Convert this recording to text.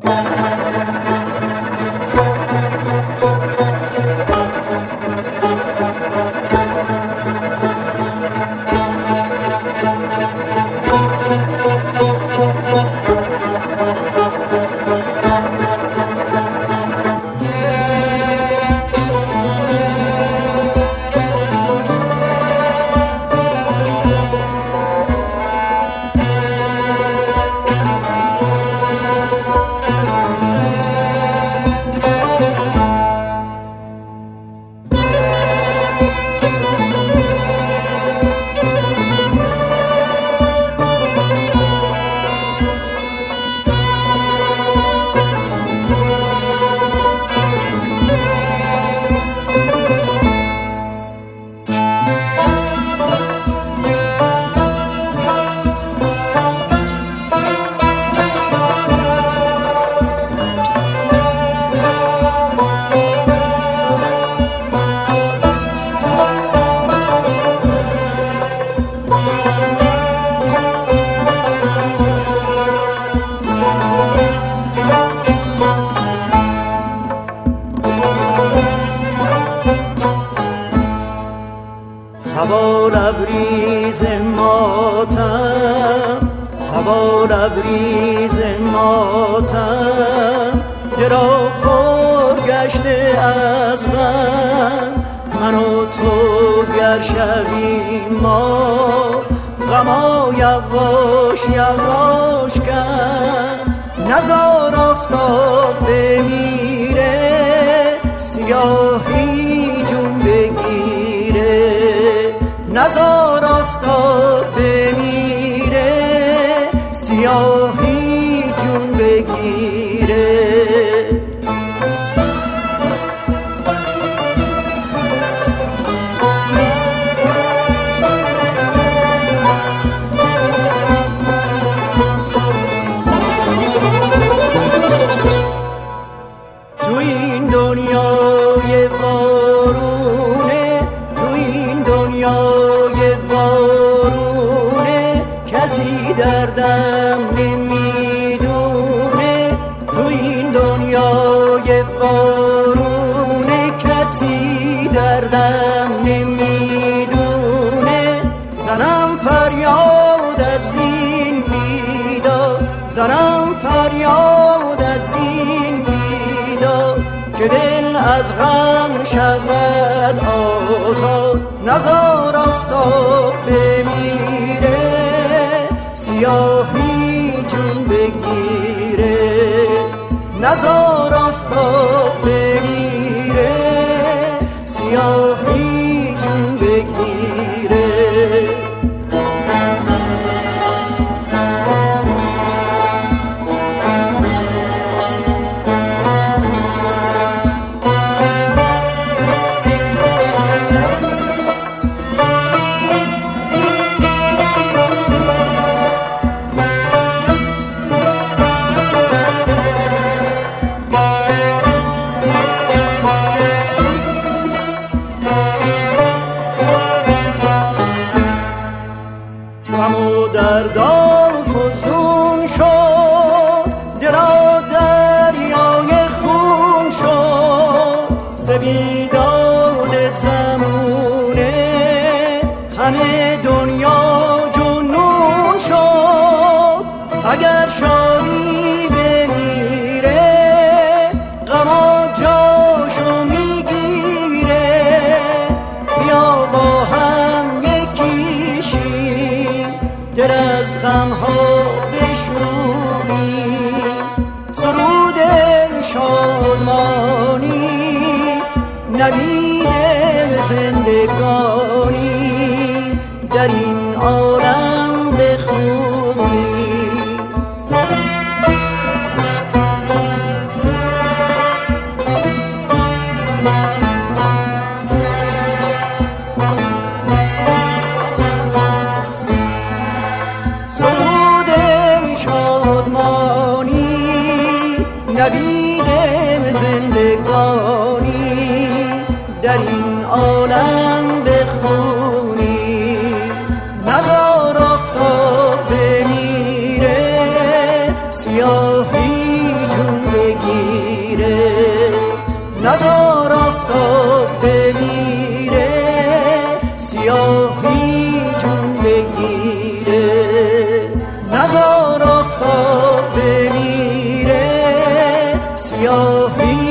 هوا لبریز ماتم، هوا لبریز ماتم، دلا پر گشته از غم، من و تو گر شویم ما، غما یواش یواش کن، نزار آفتاب بمیره، سیاهی جون بگیره، نزار آفتاب بمیره، سیاهی جون بگیره. تو این دنیای وارونه، تو این دنیای وارونه، کسی دردم نمیدونه، تو این دنیای وارونه، کسی دردم نمیدونه، زنم فریاد از این بیداد، زنم فریاد از این بیداد، که دل از غم شود آزاد، نزار آفتاب بمیره، سیاهی جون بگیره، نزار آفتاب بمیره، سیاهی جون بگیره. غم و دردم فزون شد، دلا دریای خون شد، ز بیداد زمونه همه دنیا جنون شد، اگر شادی بمیره، غم جاشو میگیره، بیا با هم یکی شیم، دل از غمها بشوییم، سرود شادمانی، نوید زندگانی، در این عالم بخونیم. سرود شادمانی، نوید زندگانی، در این عالم بخونی، نزار آفتاب بمیره، سیاهی جون سیاهی